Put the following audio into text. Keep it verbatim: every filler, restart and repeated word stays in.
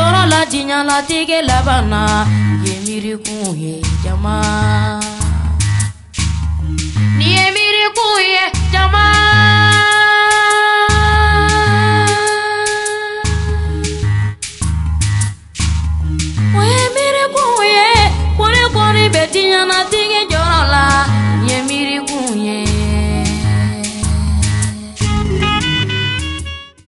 yɔrɔ la diɲɛlatigɛ laban na ye miirikun ye jama ni ye miirikun ye jama o ye miirikun ye kɔni kɔni bɛ diɲɛlatigɛ